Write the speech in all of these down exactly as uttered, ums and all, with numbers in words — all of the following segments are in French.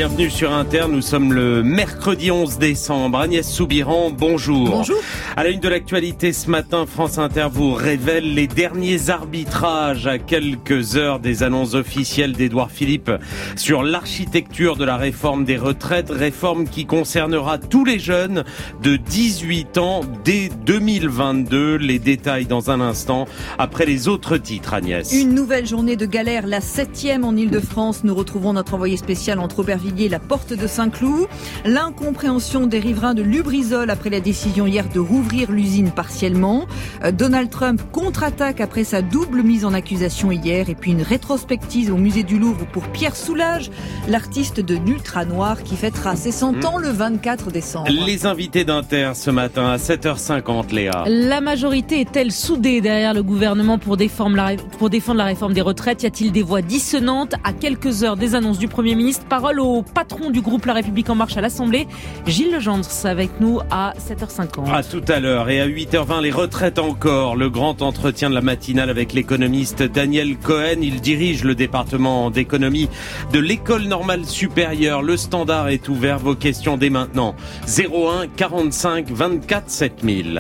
bienvenue sur Inter. Nous sommes le mercredi onze décembre. Agnès Soubiran, bonjour. Bonjour. À la une de l'actualité ce matin, France Inter vous révèle les derniers arbitrages à quelques heures des annonces officielles d'Édouard Philippe sur l'architecture de la réforme des retraites, réforme qui concernera tous les jeunes de dix-huit ans dès deux mille vingt-deux. Les détails dans un instant, après les autres titres, Agnès. Une nouvelle journée de galère, la septième en Ile-de-France. Nous retrouvons notre envoyé spécial entre Aubervilliers et la Porte de Saint-Cloud. L'incompréhension des riverains de Lubrizol après la décision hier de rouvrir l'usine partiellement. Donald Trump contre-attaque après sa double mise en accusation hier. Et puis une rétrospective au musée du Louvre pour Pierre Soulages, l'artiste de l'Ultra Noir qui fêtera ses cent ans le vingt-quatre décembre. Les invités d'Inter ce matin à sept heures cinquante, Léa. La majorité est-elle soudée derrière le gouvernement pour défendre la, pour défendre la réforme des retraites? Y a-t-il des voix dissonantes à quelques heures des annonces du Premier ministre? Parole au patron du groupe La République En Marche à l'Assemblée, Gilles Legendre, avec nous à sept heures cinquante. À tout à l'heure. Et à huit heures vingt, les retraites encore. Le grand entretien de la matinale avec l'économiste Daniel Cohen. Il dirige le département d'économie de l'École normale supérieure. Le standard est ouvert. Vos questions dès maintenant. zéro un quarante-cinq vingt-quatre sept mille.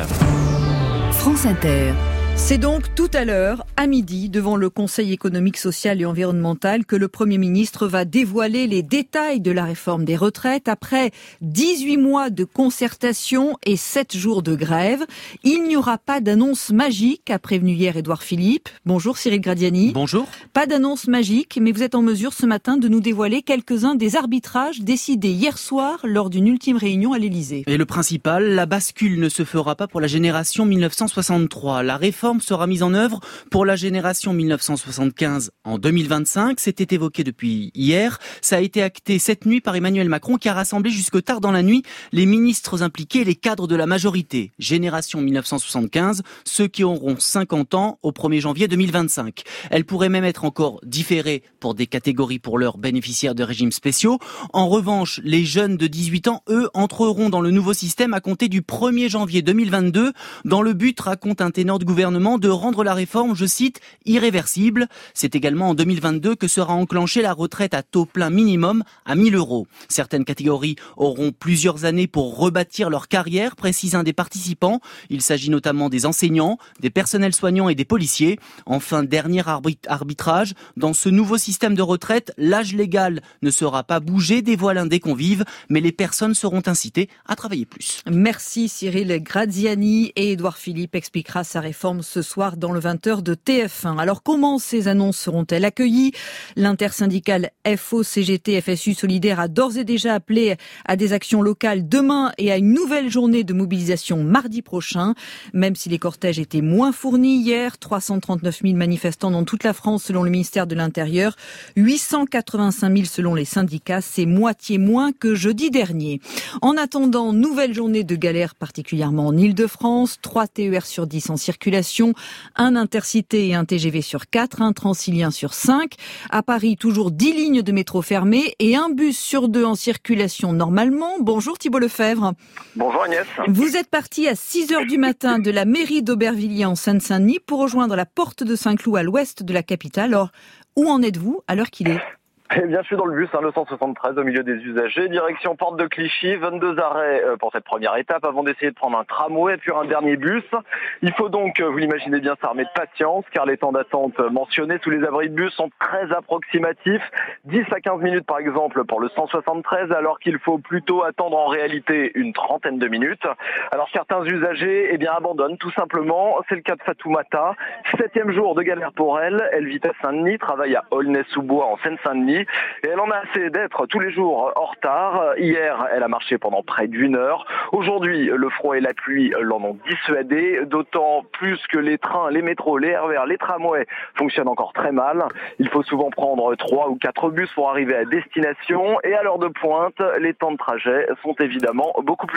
France Inter. C'est donc tout à l'heure, à midi, devant le Conseil économique, social et environnemental, que le Premier ministre va dévoiler les détails de la réforme des retraites. Après dix-huit mois de concertation et sept jours de grève, il n'y aura pas d'annonce magique, a prévenu hier Édouard Philippe. Bonjour Cyril Gradiani. Bonjour. Pas d'annonce magique, mais vous êtes en mesure ce matin de nous dévoiler quelques-uns des arbitrages décidés hier soir lors d'une ultime réunion à l'Élysée. Et le principal, la bascule ne se fera pas pour la génération mille neuf cent soixante-trois. La réforme sera mise en œuvre pour la génération mille neuf cent soixante-quinze en deux mille vingt-cinq. C'était évoqué depuis hier. Ça a été acté cette nuit par Emmanuel Macron qui a rassemblé jusque tard dans la nuit les ministres impliqués et les cadres de la majorité. Génération mille neuf cent soixante-quinze, ceux qui auront cinquante ans au premier janvier deux mille vingt-cinq. Elle pourrait même être encore différée pour des catégories pour leurs bénéficiaires de régimes spéciaux. En revanche, les jeunes de dix-huit ans, eux, entreront dans le nouveau système à compter du premier janvier deux mille vingt-deux dans le but, raconte un ténor de gouvernement, de rendre la réforme, je cite, irréversible. C'est également en deux mille vingt-deux que sera enclenchée la retraite à taux plein minimum à mille euros. Certaines catégories auront plusieurs années pour rebâtir leur carrière, précise un des participants. Il s'agit notamment des enseignants, des personnels soignants et des policiers. Enfin, dernier arbitrage, dans ce nouveau système de retraite, l'âge légal ne sera pas bougé, dévoile un des convives, mais les personnes seront incitées à travailler plus. Merci Cyril Graziani, et Édouard Philippe expliquera sa réforme ce soir dans le vingt heures de T F un. Alors comment ces annonces seront-elles accueillies? L'intersyndicale F O C G T F S U Solidaire a d'ores et déjà appelé à des actions locales demain et à une nouvelle journée de mobilisation mardi prochain. Même si les cortèges étaient moins fournis hier, trois cent trente-neuf mille manifestants dans toute la France selon le ministère de l'Intérieur, huit cent quatre-vingt-cinq mille selon les syndicats, c'est moitié moins que jeudi dernier. En attendant, nouvelle journée de galère particulièrement en Ile-de-France, trois T E R sur dix en circulation, un intercité et un T G V sur quatre, un transilien sur cinq. À Paris, toujours dix lignes de métro fermées et un bus sur deux en circulation normalement. Bonjour Thibault Lefebvre. Bonjour Agnès. Vous êtes parti à six heures du matin de la mairie d'Aubervilliers en Seine-Saint-Denis pour rejoindre la Porte de Saint-Cloud à l'ouest de la capitale. Alors, où en êtes-vous à l'heure qu'il est ? Eh bien, je suis dans le bus, hein, le cent soixante-treize, au milieu des usagers, direction Porte de Clichy, vingt-deux arrêts euh, pour cette première étape, avant d'essayer de prendre un tramway, puis un dernier bus. Il faut donc, euh, vous l'imaginez bien, s'armer de patience, car les temps d'attente mentionnés sous les abris de bus sont très approximatifs, dix à quinze minutes par exemple pour le cent soixante-treize, alors qu'il faut plutôt attendre en réalité une trentaine de minutes. Alors certains usagers, eh bien, abandonnent tout simplement, c'est le cas de Fatoumata, septième jour de galère pour elle, elle vit à Saint-Denis, travaille à Aulnay-sous-Bois en Seine-Saint-Denis, et elle en a assez d'être tous les jours en retard. Hier, elle a marché pendant près d'une heure. Aujourd'hui, le froid et la pluie l'en ont dissuadé, d'autant plus que les trains, les métros, les R E R, les tramways fonctionnent encore très mal. Il faut souvent prendre trois ou quatre bus pour arriver à destination, et à l'heure de pointe, les temps de trajet sont évidemment beaucoup plus longs.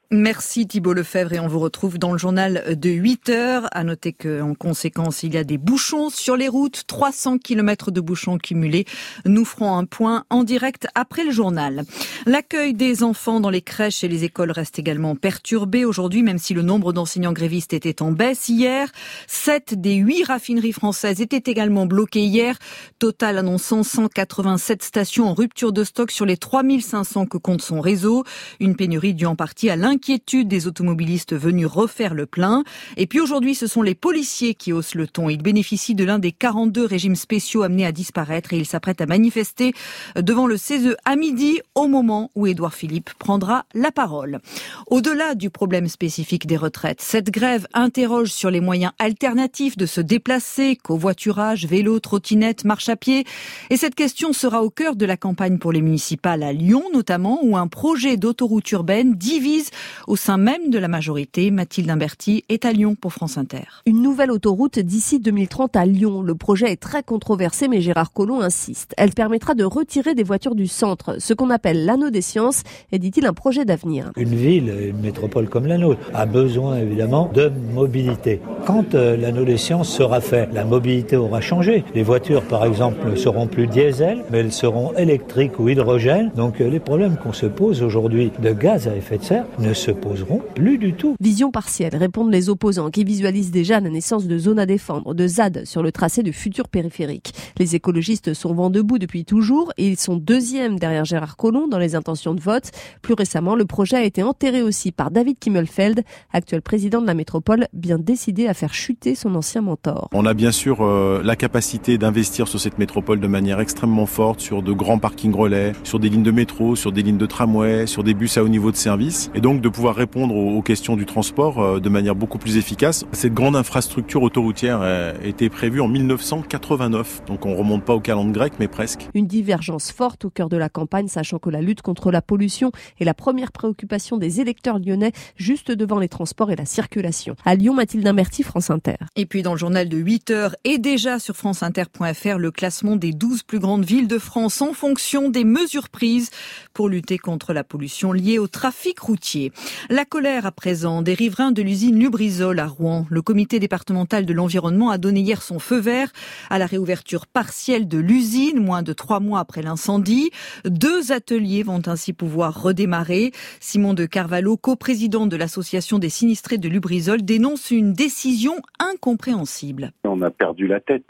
Merci Thibault Lefebvre et on vous retrouve dans le journal de huit heures. À noter qu'en conséquence, il y a des bouchons sur les routes, trois cents kilomètres de bouchons cumulés. Nous ferons un point en direct après le journal. L'accueil des enfants dans les crèches et les écoles reste également perturbé aujourd'hui, même si le nombre d'enseignants grévistes était en baisse hier. Sept des huit raffineries françaises étaient également bloquées hier. Total annonçant cent quatre-vingt-sept stations en rupture de stock sur les trois mille cinq cents que compte son réseau. Une pénurie due en partie à l'inquiétude Inquiétude des automobilistes venus refaire le plein. Et puis aujourd'hui, ce sont les policiers qui haussent le ton. Ils bénéficient de l'un des quarante-deux régimes spéciaux amenés à disparaître et ils s'apprêtent à manifester devant le C E S E à midi au moment où Édouard Philippe prendra la parole. Au-delà du problème spécifique des retraites, cette grève interroge sur les moyens alternatifs de se déplacer, covoiturage, vélo, trottinette, marche à pied. Et cette question sera au cœur de la campagne pour les municipales à Lyon notamment, où un projet d'autoroute urbaine divise au sein même de la majorité. Mathilde Imberti est à Lyon pour France Inter. Une nouvelle autoroute d'ici deux mille trente à Lyon. Le projet est très controversé, mais Gérard Collomb insiste. Elle permettra de retirer des voitures du centre, ce qu'on appelle l'anneau des sciences, et dit-il un projet d'avenir. Une ville, une métropole comme la nôtre, a besoin évidemment de mobilité. Quand euh, l'anneau des sciences sera fait, la mobilité aura changé. Les voitures, par exemple, ne seront plus diesel, mais elles seront électriques ou hydrogène. Donc euh, les problèmes qu'on se pose aujourd'hui de gaz à effet de serre ne se poseront plus du tout. Vision partielle, répondent les opposants qui visualisent déjà la naissance de zones à défendre, de Z A D sur le tracé de futurs périphériques. Les écologistes sont vent debout depuis toujours et ils sont deuxièmes derrière Gérard Collomb dans les intentions de vote. Plus récemment, le projet a été enterré aussi par David Kimmelfeld, actuel président de la métropole, bien décidé à faire chuter son ancien mentor. On a bien sûr euh, la capacité d'investir sur cette métropole de manière extrêmement forte, sur de grands parkings relais, sur des lignes de métro, sur des lignes de tramway, sur des bus à haut niveau de service, et donc de pouvoir répondre aux questions du transport euh, de manière beaucoup plus efficace. Cette grande infrastructure autoroutière a été prévue en mille neuf cent quatre-vingt-neuf, donc on remonte pas au calendrier grec, mais presque. Une divergence forte au cœur de la campagne, sachant que la lutte contre la pollution est la première préoccupation des électeurs lyonnais, juste devant les transports et la circulation. À Lyon, Mathilde Imberti, France Inter. Et puis dans le journal de huit heures et déjà sur franceinter point f r, le classement des douze plus grandes villes de France en fonction des mesures prises pour lutter contre la pollution liée au trafic routier. La colère à présent des riverains de l'usine Lubrizol à Rouen. Le comité départemental de l'environnement a donné hier son feu vert à la réouverture partielle de l'usine, moins de trois mois après l'incendie. Deux ateliers vont ainsi pouvoir redémarrer. Simon de Carvalho, coprésident de l'association des sinistrés de Lubrizol, dénonce une décision incompréhensible. On a perdu la tête.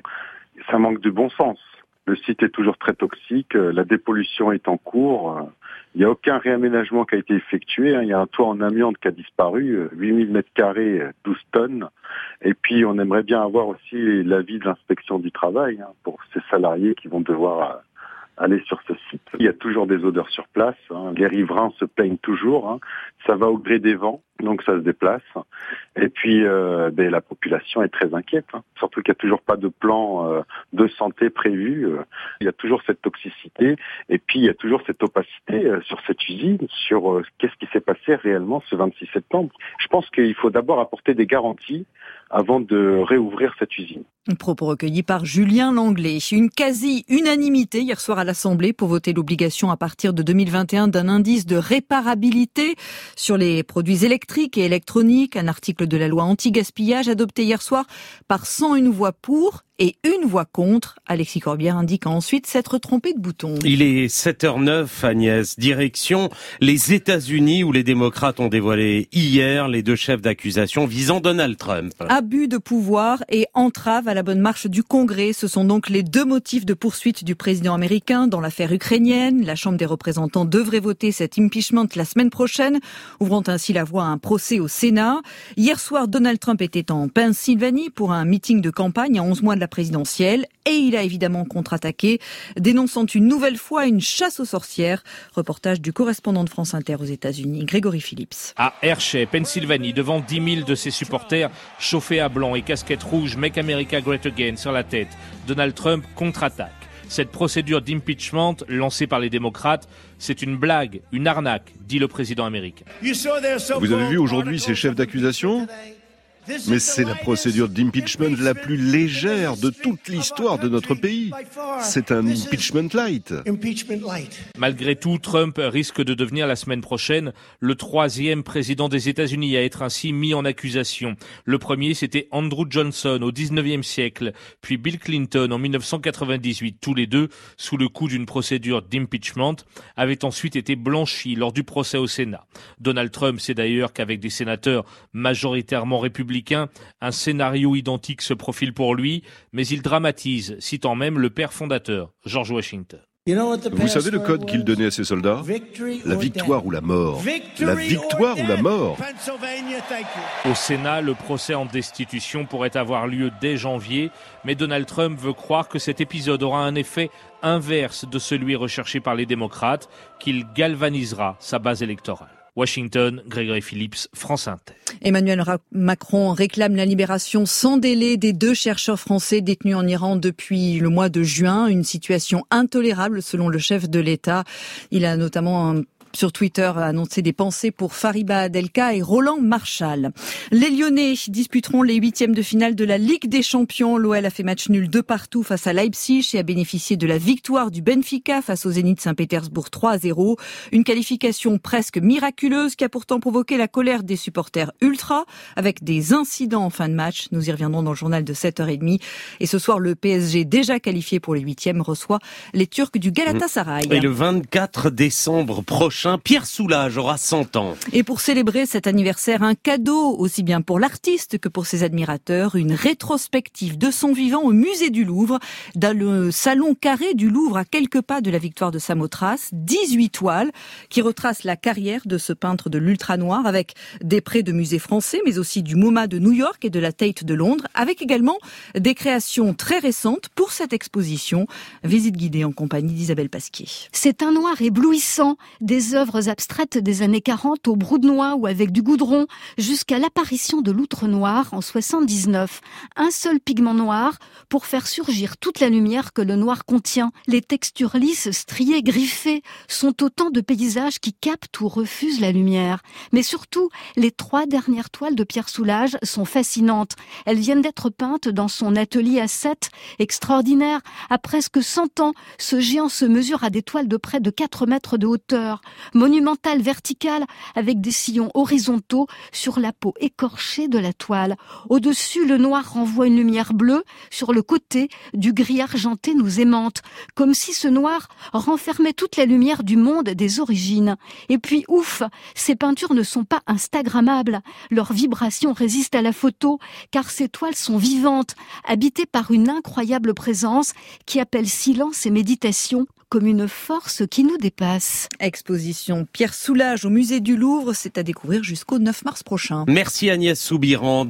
Ça manque de bon sens. Le site est toujours très toxique. La dépollution est en cours. Il n'y a aucun réaménagement qui a été effectué. Il y a un toit en amiante qui a disparu, huit mille mètres carrés, douze tonnes. Et puis, on aimerait bien avoir aussi l'avis de l'inspection du travail pour ces salariés qui vont devoir aller sur ce site. Il y a toujours des odeurs sur place. Les riverains se plaignent toujours. Ça va au gré des vents, donc ça se déplace. Et puis, euh, ben, la population est très inquiète. Surtout qu'il n'y a toujours pas de plan euh, de santé prévu. Il y a toujours cette toxicité. Et puis, il y a toujours cette opacité euh, sur cette usine, sur euh, qu'est-ce qui s'est passé réellement ce vingt-six septembre. Je pense qu'il faut d'abord apporter des garanties avant de réouvrir cette usine. Propos recueillis par Julien Langlais. Une quasi-unanimité hier soir à l'Assemblée pour voter l'obligation à partir de deux mille vingt et un d'un indice de réparabilité sur les produits électriques et électroniques. Un article de la loi anti-gaspillage adopté hier soir par cent une voix pour et une voix contre. Alexis Corbière indique ensuite s'être trompé de bouton. Il est sept heures neuf, Agnès. Direction les États-Unis où les démocrates ont dévoilé hier les deux chefs d'accusation visant Donald Trump. Abus de pouvoir et entrave à la bonne marche du Congrès. Ce sont donc les deux motifs de poursuite du président américain dans l'affaire ukrainienne. La Chambre des représentants devrait voter cet impeachment la semaine prochaine, ouvrant ainsi la voie à un procès au Sénat. Hier soir, Donald Trump était en Pennsylvanie pour un meeting de campagne à onze mois de la présidentielle et il a évidemment contre-attaqué, dénonçant une nouvelle fois une chasse aux sorcières. Reportage du correspondant de France Inter aux États-Unis, Grégory Phillips. À Hershey, Pennsylvanie, devant dix mille de ses supporters chauffés à blanc et casquettes rouges, Make America Great Again sur la tête, Donald Trump contre-attaque. Cette procédure d'impeachment lancée par les démocrates, c'est une blague, une arnaque, dit le président américain. Vous avez vu aujourd'hui ces chefs d'accusation ? Mais c'est la procédure d'impeachment la plus légère de toute l'histoire de notre pays. C'est un impeachment light. Malgré tout, Trump risque de devenir la semaine prochaine le troisième président des États-Unis à être ainsi mis en accusation. Le premier, c'était Andrew Johnson au dix-neuvième siècle, puis Bill Clinton en mille neuf cent quatre-vingt-dix-huit. Tous les deux, sous le coup d'une procédure d'impeachment, avaient ensuite été blanchis lors du procès au Sénat. Donald Trump sait d'ailleurs qu'avec des sénateurs majoritairement républicains, un scénario identique se profile pour lui, mais il dramatise, citant même le père fondateur, George Washington. Vous savez le code qu'il donnait à ses soldats ? La victoire ou la mort. La victoire ou la mort. Au Sénat, le procès en destitution pourrait avoir lieu dès janvier, mais Donald Trump veut croire que cet épisode aura un effet inverse de celui recherché par les démocrates, qu'il galvanisera sa base électorale. Washington, Grégory Phillips, France Inter. Emmanuel Macron réclame la libération sans délai des deux chercheurs français détenus en Iran depuis le mois de juin. Une situation intolérable selon le chef de l'État. Il a notamment un sur Twitter a annoncé des pensées pour Fariba Adelka et Roland Marchal. Les Lyonnais disputeront les huitièmes de finale de la Ligue des Champions. L'O L a fait match nul de partout face à Leipzig et a bénéficié de la victoire du Benfica face au Zénith Saint-Pétersbourg trois à zéro. Une qualification presque miraculeuse qui a pourtant provoqué la colère des supporters ultra avec des incidents en fin de match. Nous y reviendrons dans le journal de sept heures trente. Et ce soir, le P S G, déjà qualifié pour les huitièmes, reçoit les Turcs du Galatasaray. Et le vingt-quatre décembre prochain, Pierre Soulages aura cent ans. Et pour célébrer cet anniversaire, un cadeau aussi bien pour l'artiste que pour ses admirateurs, une rétrospective de son vivant au musée du Louvre, dans le salon carré du Louvre à quelques pas de la victoire de Samothrace, dix-huit toiles qui retracent la carrière de ce peintre de l'ultra-noir avec des prêts de musées français mais aussi du MoMA de New York et de la Tate de Londres, avec également des créations très récentes pour cette exposition. Visite guidée en compagnie d'Isabelle Pasquier. C'est un noir éblouissant, des œuvres abstraites des années quarante au brou de noix ou avec du goudron, jusqu'à l'apparition de l'outre noir en soixante-dix-neuf. Un seul pigment noir pour faire surgir toute la lumière que le noir contient. Les textures lisses, striées, griffées sont autant de paysages qui captent ou refusent la lumière. Mais surtout, les trois dernières toiles de Pierre Soulages sont fascinantes. Elles viennent d'être peintes dans son atelier à Sète. Extraordinaire, à presque cent ans, ce géant se mesure à des toiles de près de quatre mètres de hauteur. Monumentale verticale avec des sillons horizontaux sur la peau écorchée de la toile. Au-dessus, le noir renvoie une lumière bleue. Sur le côté, du gris argenté nous aimante. Comme si ce noir renfermait toute la lumière du monde des origines. Et puis, ouf, ces peintures ne sont pas instagrammables. Leur vibration résiste à la photo, car ces toiles sont vivantes, habitées par une incroyable présence qui appelle silence et méditation, comme une force qui nous dépasse. Exposition Pierre Soulages au musée du Louvre, c'est à découvrir jusqu'au neuf mars prochain. Merci Agnès Soubiran.